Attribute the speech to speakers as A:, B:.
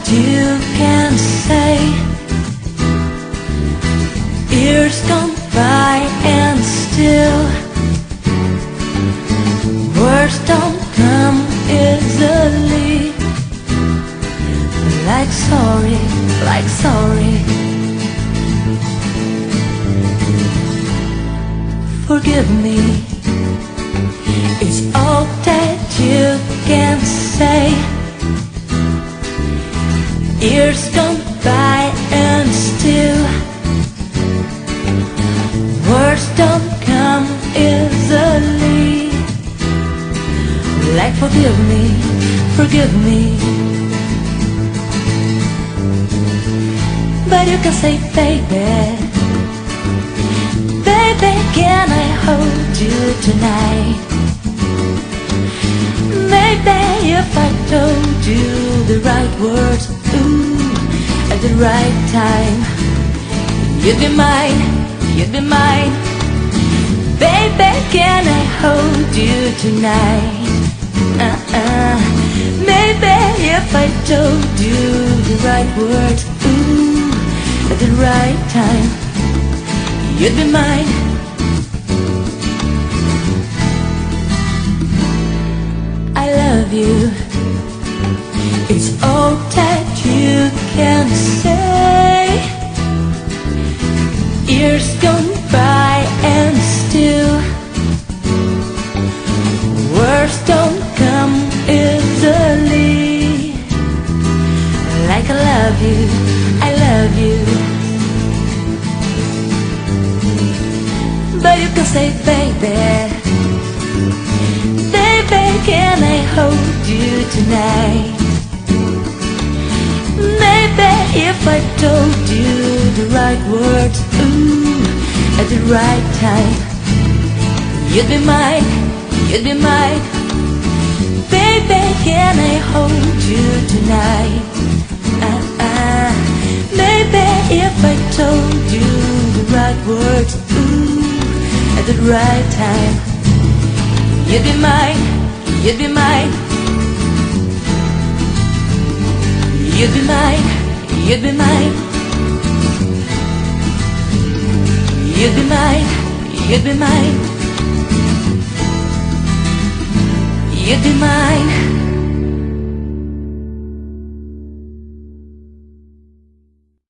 A: you can say. Years gone by and still words don't come easily. Like sorry, like sorry. Forgive me, it's all that you can say. Years gone by and still words don't come easily. Like forgive me, forgive me. But you can say baby, baby, can I hold you tonight? Maybe if I told you the right words, ooh, at the right time, you'd be mine, you'd be mine. Baby, can I hold you tonight? Maybe if I told you the right words, ooh, at the right time, you'd be mine. I love you, it's all that you can say. Years gone by and still words don't come easily. Like I love you, I love you. But you can say baby, baby, can I hold you tonight? Maybe if I told you the right words, ooh, at the right time, you'd be mine, you'd be mine. Baby, can I hold you tonight? Maybe if I told you the right words, ooh, at the right time, you'd be mine, you'd be mine. You'd be mine, you'd be mine. You'd be mine, you'd be mine. You'd be mine.